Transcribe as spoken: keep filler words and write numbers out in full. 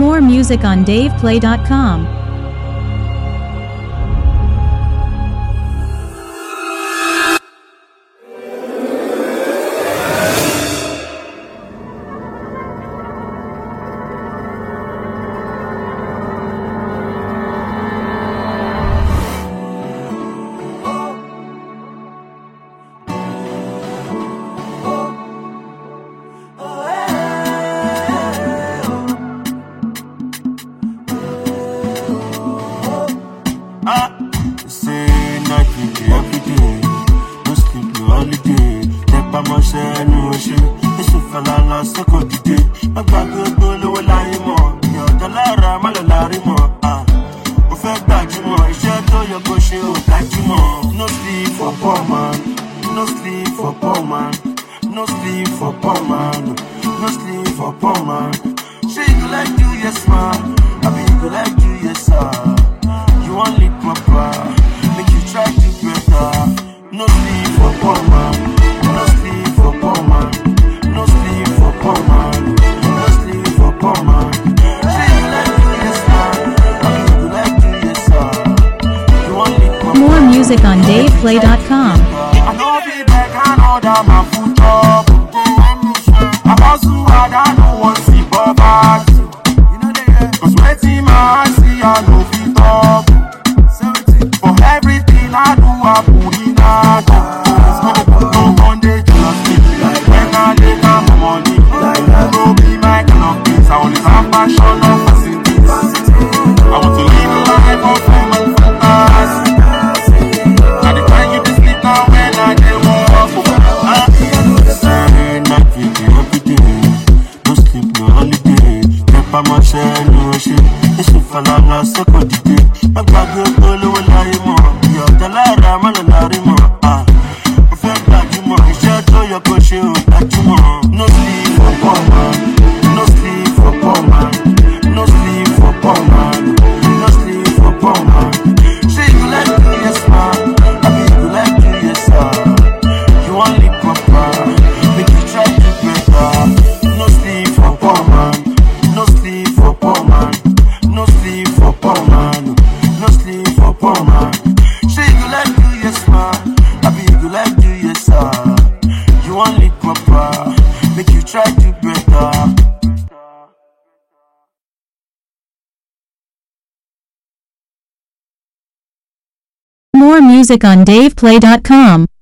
More music on dave play dot com. No sleep for poor man, no sleep for poor man, no sleep for poor man, no sleep for poor man. Say you like you, yes man, I mean you like you, yes sir. You want live proper, make you try to better. No sleep for poor man, no sleep for poor man, no sleep for poor man, no sleep for poor man. Say you like you, yes man, I mean you like you, yes sir. You want live proper. More music on dave play dot com. I know be back, I know that my foot up. I hustle hard, I don't want to see poverty. Cause waiting my see, I know fit up. For everything I do, I put in hard. No one day just me. When I lay down my money, no be my kind of things. I always have passion of facilities. I want to live a life of fame and fantasy. I define you to sleep now when I get more up. Every day, every day, no sleep, no holiday. Never much, no shit. This is for la la, so good day. My bag is all over like more. You're the Lara, man, and Larimo. Ah, perfect like you more. Shut to your push you, like you more. No sleep for poor man, no sleep for poor man, no sleep for poor man, no sleep for poor man. Say you like you, yes, man. I mean, you like you, yes, sir. You want live proper, make you try to better. No sleep for poor man, no sleep for poor man, no sleep for poor man, no sleep for poor man. Say you like you, yes, man. I mean, you like you, yes, sir. You want live proper, make you try to better. More music on dave play dot com.